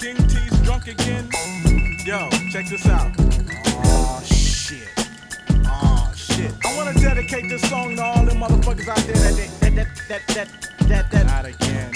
King T's drunk again? Yo, check this out. Oh shit. Oh shit. I wanna dedicate this song to all them motherfuckers out there that not again.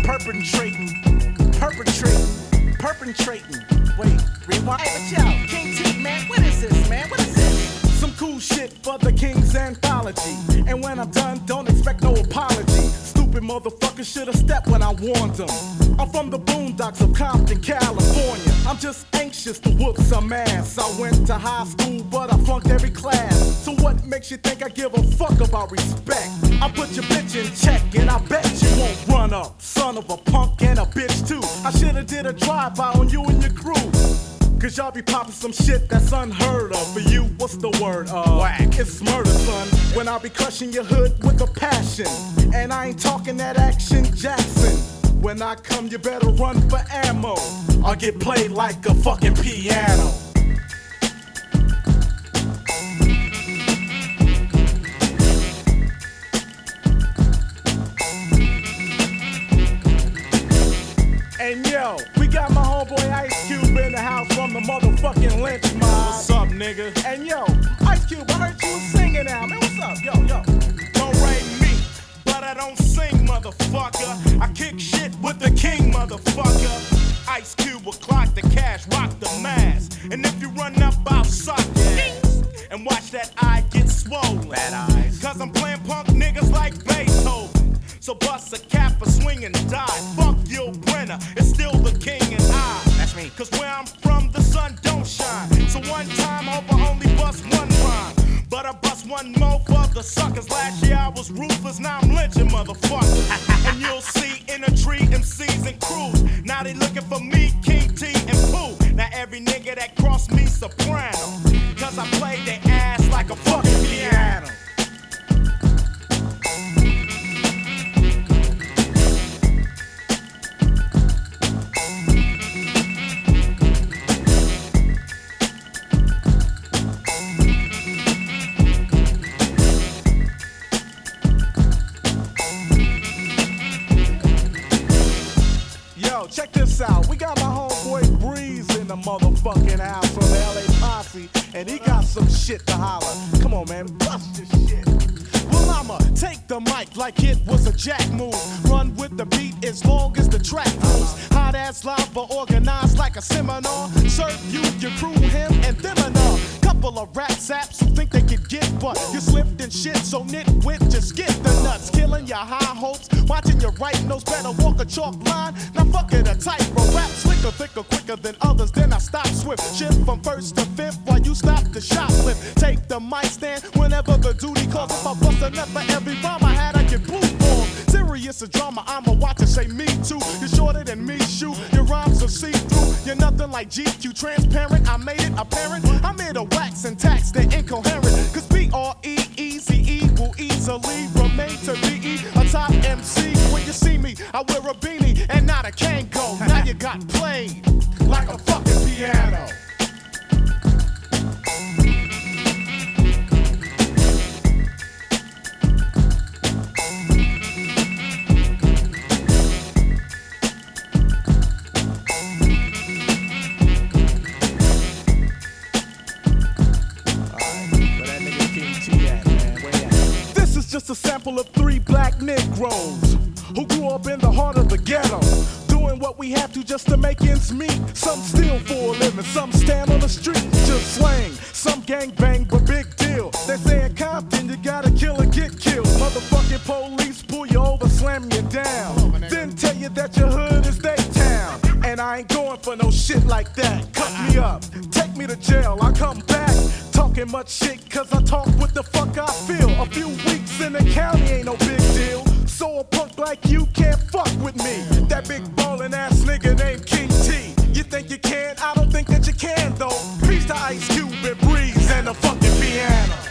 Perpetrating. Wait, rewind. Hey, but yo, King T, man, what is this, man? What is this? Some cool shit for the King's anthology. And when I'm done, don't expect no apology. Stupid motherfuckers should've stepped when I warned them. I'm from the boondocks of Compton, California. I'm just anxious to whoop some ass. I went to high school, but I flunked every class. So what makes you think I give a fuck about respect? I put your bitch in check, and I bet you won't run up. Son of a punk and a bitch too. I should've did a drive-by on you and your crew. Cause y'all be popping some shit that's unheard of. For you, what's the word? Whack. It's murder, son. When I be crushing your hood with a passion. And I ain't talking that Action Jackson. When I come, you better run for ammo. I'll get played like a fucking piano. And yo, we got my homeboy Ice Cube in the house from the motherfucking Lynch Mob. What's up, nigga? And yo, Ice Cube, I heard you was singing now, man. What's up? Yo. Don't rate me, but I don't sing, motherfucker. I kick shit with the king, motherfucker. Ice Cube will clock the cash, rock the mask. And if you run up, I'll suck your ass. And watch that eye get swollen. Bad eyes. Cause I'm playing punk niggas like Beethoven. So bust a cap or swing and die. Fuck Yul Brenner, it's still the king and I. That's me. Cause where I'm from, the sun don't shine. So one time over only bust one rhyme. But I bust one more for the suckers. Last year I was ruthless, now I'm lynching motherfuckers. And you'll see in a tree MCs and crews. Now they looking for me, King T and Pooh. Now every nigga that crossed me soprano. Cause I played their ass like a fucking piano. Check this out, we got my homeboy Breeze in the motherfucking house from the LA Posse, and he got some shit to holler. Come on, man, bust this shit. Well, I'ma take the mic like it was a jack move. Run with the beat as long as the track moves. Hot ass lava organized like a seminar. Serve you, your crew, him, and them and all. Couple of rap saps who think they could get, but you slipped and shit, so nitwit, just get the nuts. Killing your high hopes, watching your right nose, better walk a chalk line. Now fuck it, a tightrope. Rap slicker, thicker, quicker than others, then I stop swift. Shift from first to fifth while you stop the shoplift. Take the mic stand whenever the duty calls. If I bust a nut for every rhyme I had, I get blue balls. Serious as drama, I'ma watch it, say me too. You're shorter than me, shoot. Your rhymes are see-through. You're nothing like GQ, transparent. I made it apparent. I'm here to wax and tax the incoherent. Cause B-R-E-E-Z-E will easily remain to be a top MC. When you see me, I wear a beanie and not a Kango. Now you got played like a fucking piano. Just a sample of 3 black Negroes who grew up in the heart of the ghetto, doing what we have to just to make ends meet. Some steal for a living, some stand on the street, just slang. Some gang bang, but big deal. They say in Compton you gotta kill or get killed. Motherfucking police pull you over, slam you down, then tell you that your hood is their town. And I ain't going for no shit like that. Cut me up, take me to jail, I come back talking much shit cause I talk what the fuck I feel. A few weeks in the county ain't no big deal. So a punk like you can't fuck with me. That big ballin' ass nigga named King T. You think you can? I don't think that you can though. Peace to Ice Cube and Breeze and the fucking piano.